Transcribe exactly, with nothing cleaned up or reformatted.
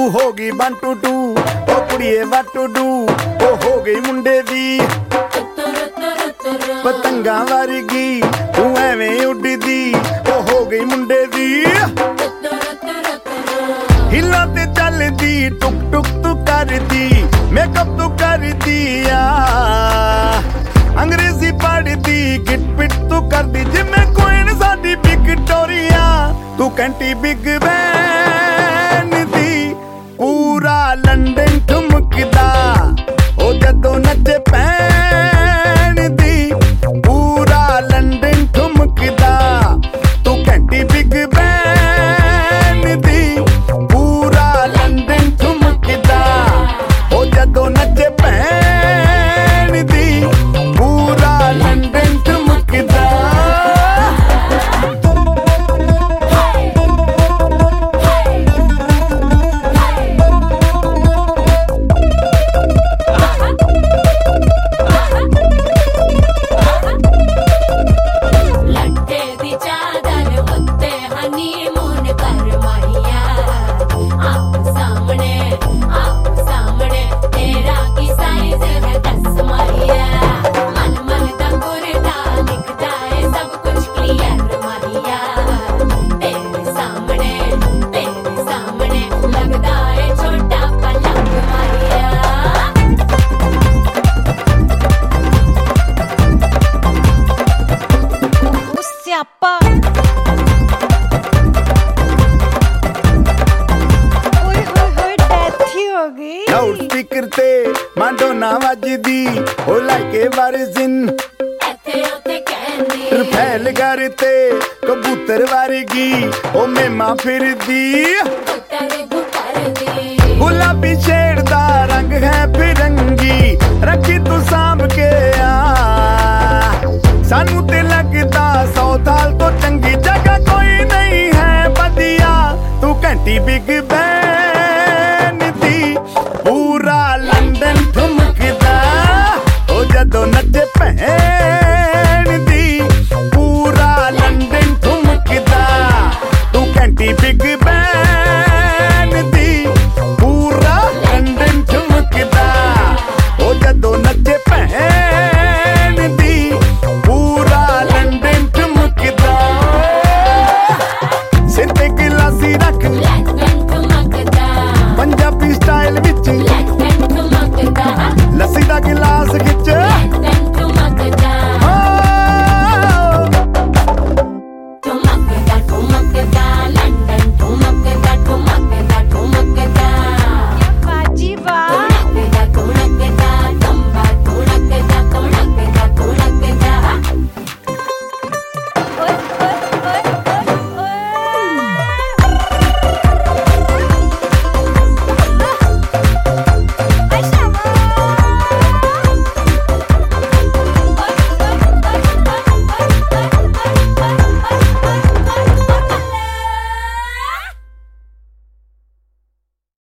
ਹੋ ਗਈ one two two ओ कुड़िए what to do ओ हो गई मुंडे दी पतंगा वर्गी तू एवें उड़दी ओ हो गई मुंडे दी हिला ते चलदी टुक टुक तू करदी मेकअप तू करदी आ अंग्रेजी पढ़दी गिट पिट तू करदी जिमें कोइन साडी विक्टोरिया तू कैंटी बिग बैन दी पूरा लंदन ठुमकदा ओ जदों नचे पैन दी पूरा लंदन ठुमकदा तू कैंटी बिग बैन दी पूरा लंदन ठुमकदा ओ जदों नचे पैन दी पूरा लंदन ठुमकदा लाउड स्पीकर ते माडोना वजदी ओ लाइके वर्जिन एथे ओथे कहंदी फैल करते कबूतर वर्गी ओ मेमा फिरदी गुलाबी शेड दा रंग है फिरंगी रखी तू सांभ के आ सानू ते लगदा सौ साल तो चंगी जगह कोई नहीं है बदिया तू घंटी बिग